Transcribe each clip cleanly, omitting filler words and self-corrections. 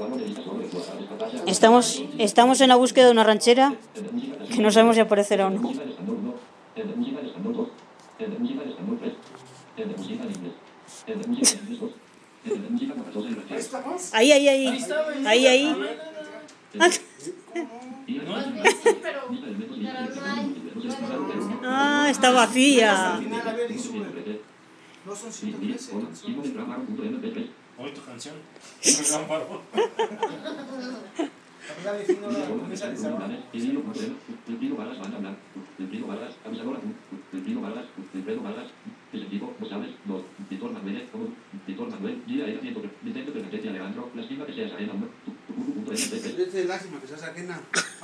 Estamos en la búsqueda de una ranchera que no sabemos si aparecerá o no. Ahí. Ahí. Ah, está vacía. No son 113 canciones. Hoy tu canción. Es lástima que seas ajena.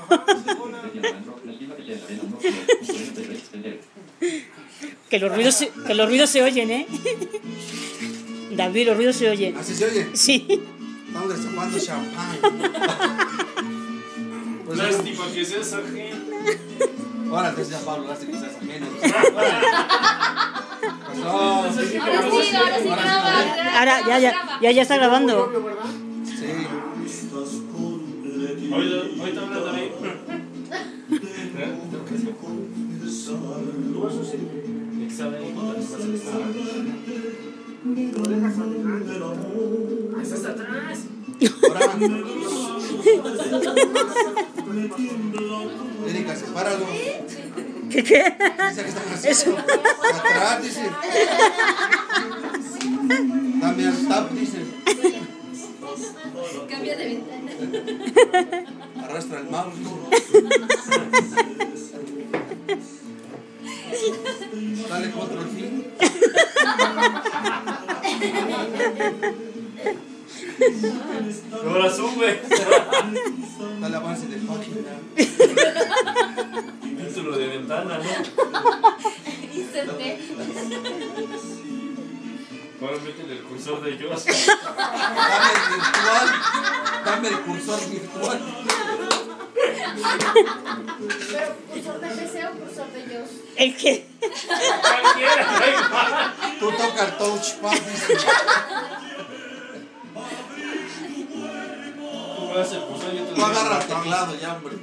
Que los ruidos se oyen, ¿eh? David, los ruidos se oyen. ¿Así se oye? Sí. Estamos destapando champán. Pues Lástima que seas ajeno. ahora te decía Pablo, lástima que seas ajeno. Ahora sí graba. Ahora ya está grabando. Sí. Hoy te hablas de ahí. Estás atrás. Ahora. Erika, sepáralo. ¿Qué? Dice que están haciendo. Atrás, dice. Dame al tap, dice. Cambia de ventana. Arrastra el mouse. Dale control fin. Ahora sube. Dale avance de página. Título de ventana, ¿no? Inserté. Ahora métele el cursor de Dios. Dame el cursor virtual. Pero cursor de PC o cursor de Dios. ¿El qué? Cualquiera, da igual. Tú toca el touchpad, dice. Tú vas el cursor y yo te Tú agarra el teclado ya, hombre.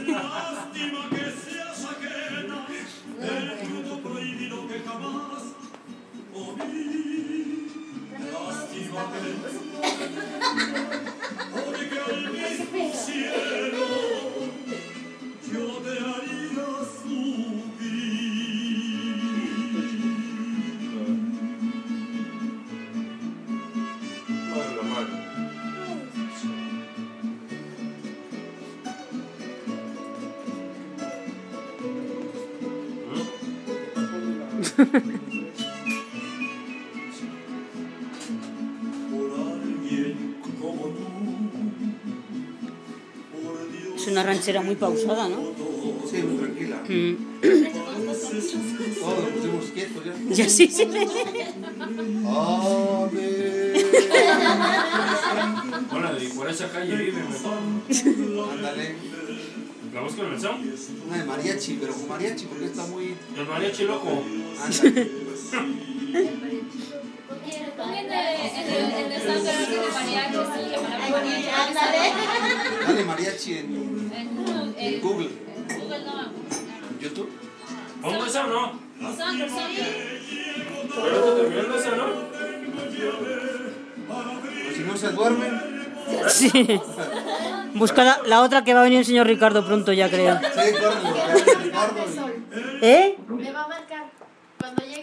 Es una ranchera muy pausada, ¿no? Sí, muy tranquila. Todos lo pusimos quietos ya. Ya sí. Bueno, y por esa calle vive mejor. Ándale. ¿La busca el mensaje? Una de mariachi, pero con mariachi porque está muy. El mariachi loco. Ándale. Pongan en el stand de mariachi, sí, mariachi. Ándale. Dale mariachi en En Google. Google no. ¿En YouTube? ¿Pongo esa o no? Son. Pero te terminando esa, ¿no? Pues si no se duermen. Sí. Busca la otra que va a venir el señor Ricardo pronto ya, creo. Sí, duermen. Ricardo. ¿Eh? Me va a marcar cuando llegue.